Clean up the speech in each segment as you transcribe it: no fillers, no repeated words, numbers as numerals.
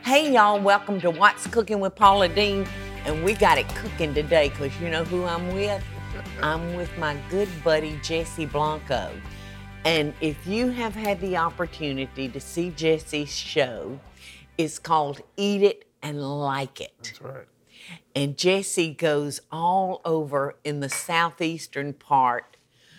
Hey y'all, welcome to What's Cooking with Paula Deen, and we got it cooking today because you know who I'm with? I'm with my good buddy Jesse Blanco. And if you have had the opportunity to see Jesse's show, it's called Eat It and Like It. That's right. And Jesse goes all over in the southeastern part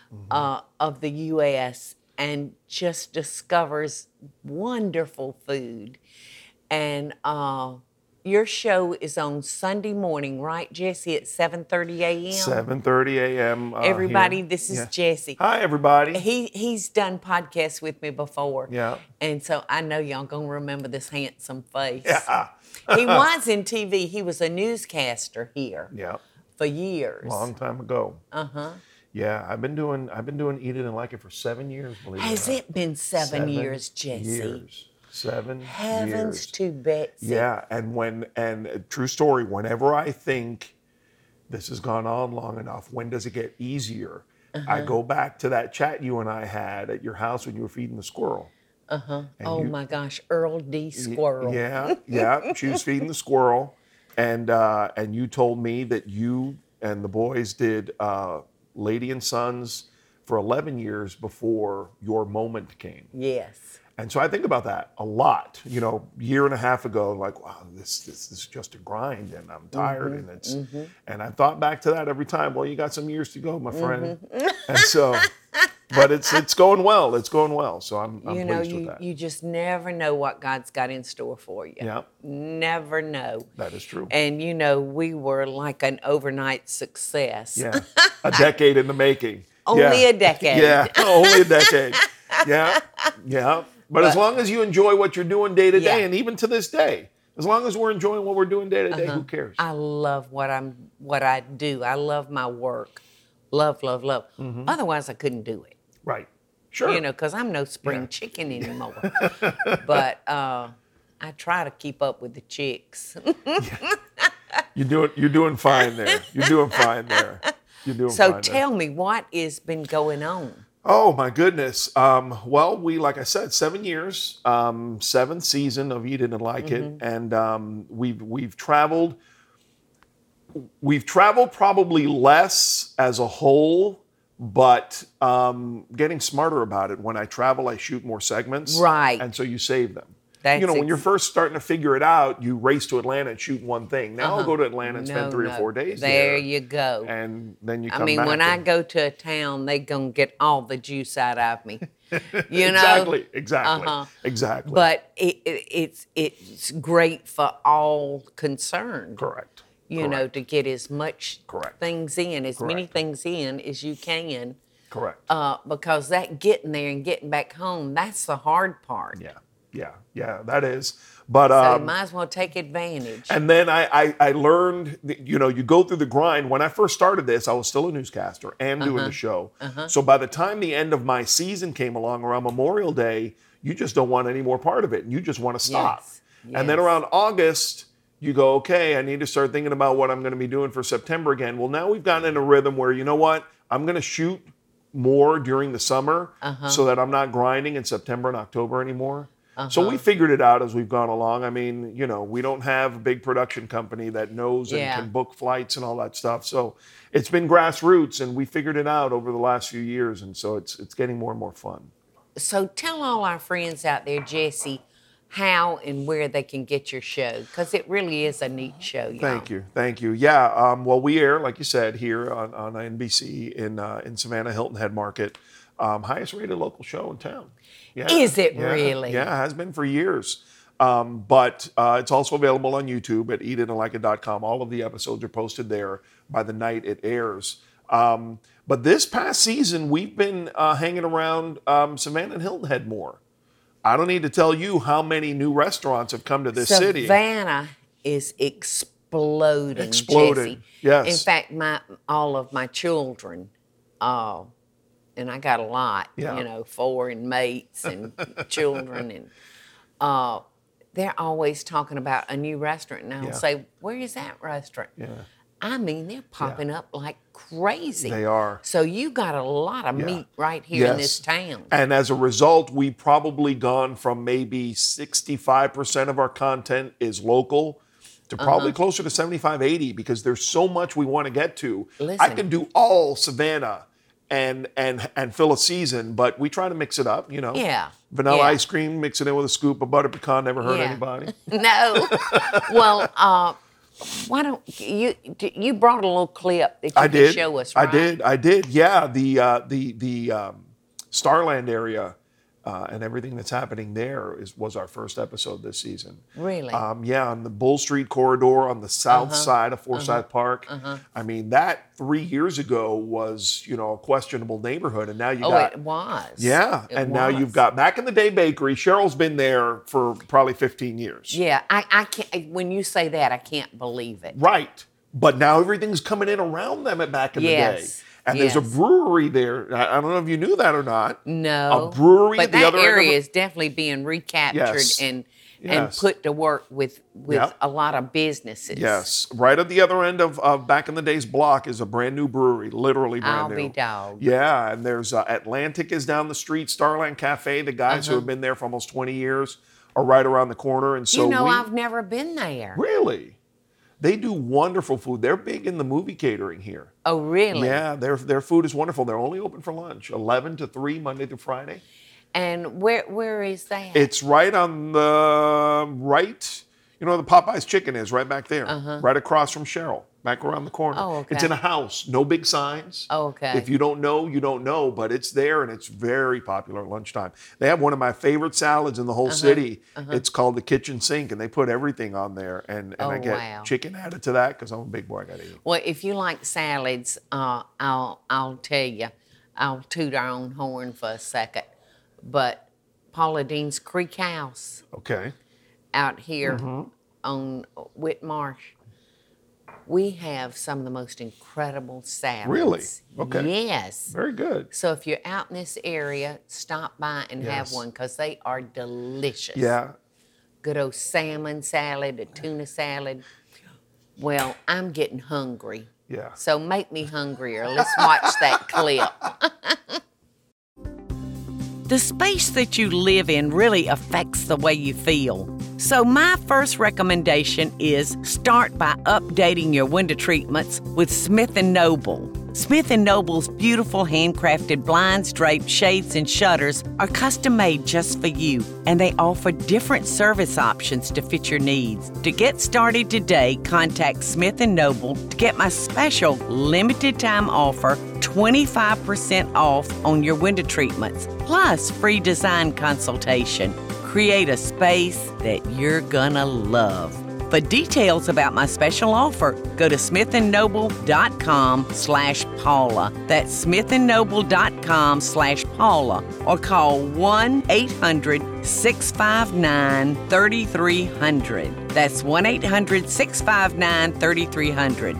of the U.S. and just discovers wonderful food. And your show is on Sunday morning, right, Jesse, at 7:30 a.m.? 7:30 a.m. Everybody, here. this is Jesse. Hi, everybody. He's done podcasts with me before. Yeah. And so I know y'all gonna remember this handsome face. Yeah. He was in TV. He was a newscaster here Yeah. for years. Long time ago. Uh-huh. Yeah, I've been doing Eat It and Like It for 7 years, believe Has it or not. it been 7 years, Jesse? Years. 7 Heavens years. to Betsy. Yeah, and true story, whenever I think this has gone on long enough, when does it get easier? I go back to that chat you and I had at your house when you were feeding the squirrel. Oh my gosh, Earl D. Squirrel. Yeah. She was feeding the squirrel, and you told me that you and the boys did Lady and Sons for 11 years before your moment came. Yes. And so I think about that a lot. You know, year and a half ago, like, wow, this is just a grind, and I'm tired, and it's. And I thought back to that every time. Well, you got some years to go, my friend. And so, but it's going well. It's going well. So I'm pleased with that. You just never know what God's got in store for you. Yeah. Never know. That is true. And we were like an overnight success. Yeah. A decade in the making. Only a decade. Yeah. Only a decade. Yeah. But as long as you enjoy what you're doing day to day, and even to this day, as long as we're enjoying what we're doing day to day, who cares? I love what I do. I love my work. Love. Otherwise, I couldn't do it. Right. Sure. Because I'm no spring chicken anymore. But I try to keep up with the chicks. You're doing fine there. You're doing fine there. So tell me, what has been going on? Oh my goodness. Well, like I said, 7 years, 7th season of Eat It and Like It, and we've traveled. We've traveled probably less as a whole, but getting smarter about it. When I travel, I shoot more segments, right? And so you save them. That's when you're first starting to figure it out, you race to Atlanta and shoot one thing. Now I'll go to Atlanta and spend 3 or 4 days there. There you go. And then you come back. When I go to a town, they gonna get all the juice out of me. Exactly. But it's great for all concerned. Correct. To get as much things in, many things in as you can. Correct. Because that getting there and getting back home, that's the hard part. Yeah, that is. But so you might as well take advantage. And then I learned, you go through the grind. When I first started this, I was still a newscaster and doing the show. So by the time the end of my season came along around Memorial Day, you just don't want any more part of it. And you just want to stop. Yes. And then around August, you go, okay, I need to start thinking about what I'm going to be doing for September again. Well, now we've gotten in a rhythm where, you know what, I'm going to shoot more during the summer so that I'm not grinding in September and October anymore. So we figured it out as we've gone along. I mean, we don't have a big production company that knows and can book flights and all that stuff. So it's been grassroots, and we figured it out over the last few years. And so it's getting more and more fun. So tell all our friends out there, Jesse, how and where they can get your show, because it really is a neat show. Thank you. Yeah, well, we air, like you said, here on NBC in Savannah Hilton Head Market. Highest rated local show in town. Yeah. Is it really? Yeah, it has been for years. But it's also available on YouTube at eatitandlikeit.com. All of the episodes are posted there by the night it airs. But this past season, we've been hanging around Savannah and Hilton Head more. I don't need to tell you how many new restaurants have come to this city. Savannah is exploding, Jesse. Yes. In fact, all of my children, and I got a lot, 4 mates and children, and they're always talking about a new restaurant. And I'll say, where is that restaurant? Yeah. I mean, they're popping up like crazy. They are. So you got a lot of meat right here in this town. And as a result, we've probably gone from maybe 65% of our content is local to probably closer to 75, 80, because there's so much we want to get to. Listen. I can do all Savannah and fill a season, but we try to mix it up, you know. Yeah. Vanilla ice cream, mix it in with a scoop of butter pecan, never hurt anybody. No. Well, why don't you brought a little clip that you can show us, right? I did. Yeah, the Starland area and everything that's happening there was our first episode this season. Really? Yeah, on the Bull Street corridor on the south side of Forsyth Park. I mean, that 3 years ago was, you know, a questionable neighborhood, and now you got. Oh, it was. Yeah, now you've got back in the day bakery. Cheryl's been there for probably 15 years. Yeah, I can't. When you say that, I can't believe it. Right, but now everything's coming in around them at back in the day. And there's a brewery there. I don't know if you knew that or not. No. A brewery but at the that other end area of is definitely being recaptured and put to work with a lot of businesses. Yes. Right at the other end of back in the day's block is a brand new brewery, literally brand new. I'll be dogged. Yeah, and there's Atlantic is down the street, Starland Cafe. The guys who have been there for almost 20 years are right around the corner. And so I've never been there. Really? They do wonderful food. They're big in the movie catering here. Oh, really? Yeah, their food is wonderful. They're only open for lunch, 11 to 3, Monday through Friday. And where is that? It's right on the right, you know, the Popeye's Chicken is right back there, right across from Cheryl, back around the corner. Oh, okay. It's in a house, no big signs. Oh, okay. If you don't know, you don't know, but it's there and it's very popular at lunchtime. They have one of my favorite salads in the whole city. It's called the Kitchen Sink, and they put everything on there. And I get chicken added to that because I'm a big boy, I got to eat. Well, if you like salads, I'll tell you, I'll toot our own horn for a second. But Paula Dean's Creek House. Okay. Out here on Whitmarsh, we have some of the most incredible salads. Really? Okay. Yes. Very good. So if you're out in this area, stop by and have one because they are delicious. Yeah. Good old salmon salad, a tuna salad. Well, I'm getting hungry. Yeah. So make me hungrier. Let's watch that clip. The space that you live in really affects the way you feel. So my first recommendation is start by updating your window treatments with Smith & Noble. Smith & Noble's beautiful handcrafted blinds, drapes, shades, and shutters are custom made just for you, and they offer different service options to fit your needs. To get started today, contact Smith & Noble to get my special limited time offer, 25% off on your window treatments, plus free design consultation. Create a space that you're gonna love. For details about my special offer, go to smithandnoble.com/Paula. That's smithandnoble.com/Paula, or call 1-800-659-3300. That's 1-800-659-3300.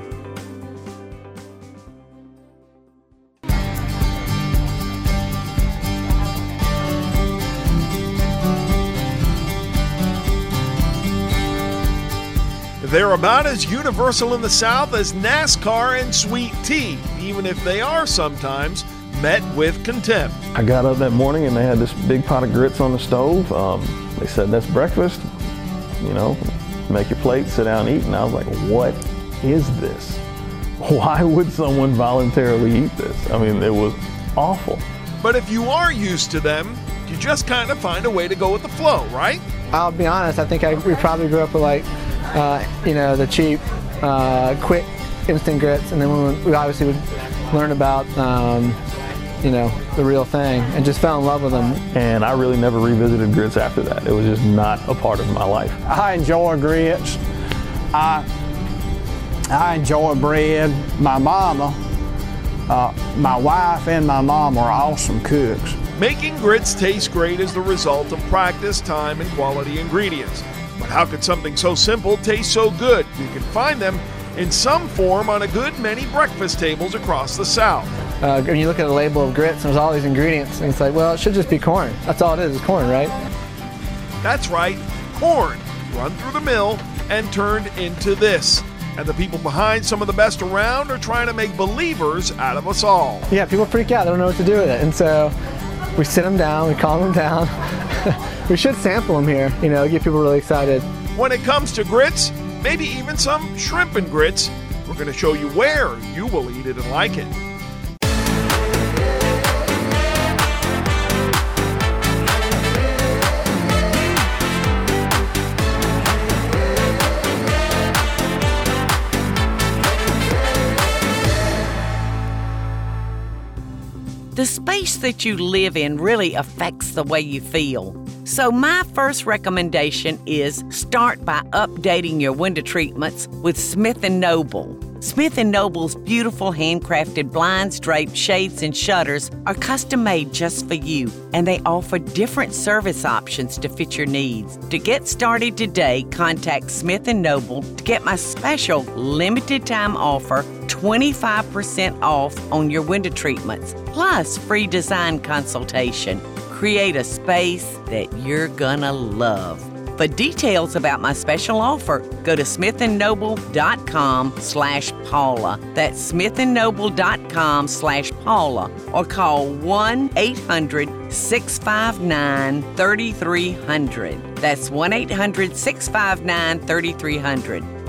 They're about as universal in the South as NASCAR and sweet tea, even if they are sometimes met with contempt. I got up that morning and they had this big pot of grits on the stove. They said, that's breakfast, you know, make your plate, sit down and eat. And I was like, what is this? Why would someone voluntarily eat this? I mean, it was awful. But if you are used to them, you just kind of find a way to go with the flow, right? I'll be honest, I think we probably grew up with like, the cheap, quick, instant grits, and then we obviously would learn about, the real thing, and just fell in love with them. And I really never revisited grits after that. It was just not a part of my life. I enjoy grits. I enjoy bread. My mama, my wife and my mom are awesome cooks. Making grits taste great is the result of practice, time, and quality ingredients. But how could something so simple taste so good? You can find them in some form on a good many breakfast tables across the South. When you look at a label of grits, there's all these ingredients, and it's like, well, it should just be corn. That's all it is corn, right? That's right, corn, run through the mill and turned into this. And the people behind some of the best around are trying to make believers out of us all. Yeah, people freak out. They don't know what to do with it. And so we sit them down, we calm them down. We should sample them here, get people really excited. When it comes to grits, maybe even some shrimp and grits, we're going to show you where you will eat it and like it. The space that you live in really affects the way you feel. So my first recommendation is start by updating your window treatments with Smith & Noble. Smith & Noble's beautiful handcrafted blinds, drapes, shades, and shutters are custom made just for you, and they offer different service options to fit your needs. To get started today, contact Smith & Noble to get my special limited time offer, 25% off on your window treatments, plus free design consultation. Create a space that you're gonna love. For details about my special offer, go to smithandnoble.com/Paula. That's smithandnoble.com/Paula, or call 1-800-659-3300. That's 1-800-659-3300.